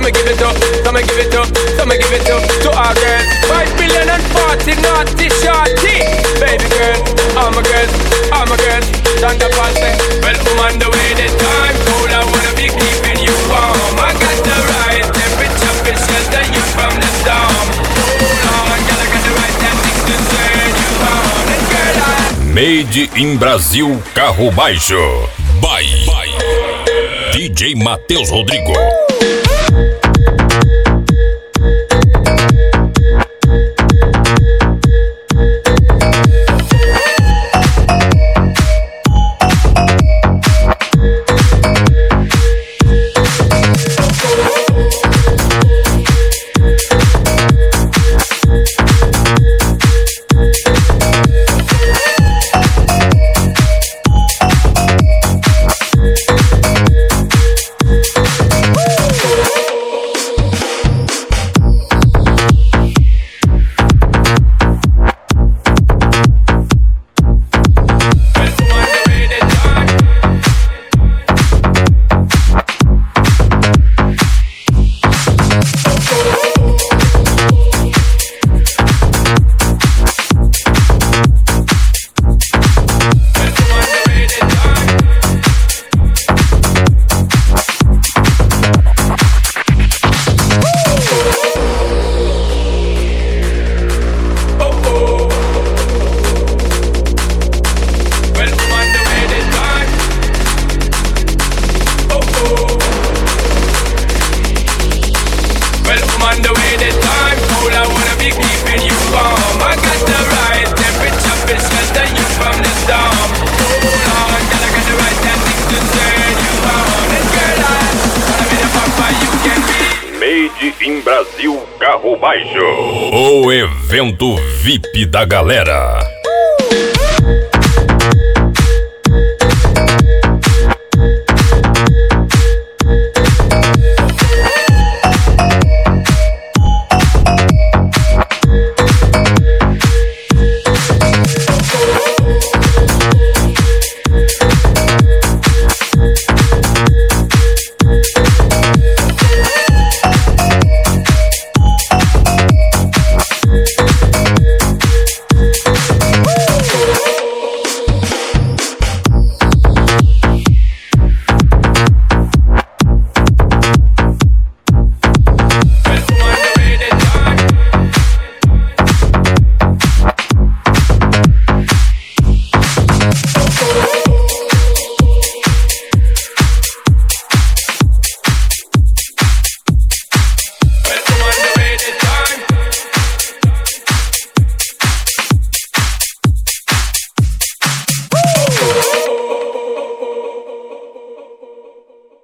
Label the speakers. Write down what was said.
Speaker 1: me give it up, so me give it up, so me give it up to our girls. 5 billion and 40 naughty shorty. Baby girl, all my girls, all my girls. Stand up and say, well, I'm on the way this time. Cold, I wanna be keeping you warm. I got the right temperature to shelter you from the storm. Hold on, girl, I got the right tactics to turn you on. And girl,
Speaker 2: Made in Brasil Carro Baixo. By DJ Matheus Rodrigo. Em Brasil Carro Baixo, o evento VIP da galera.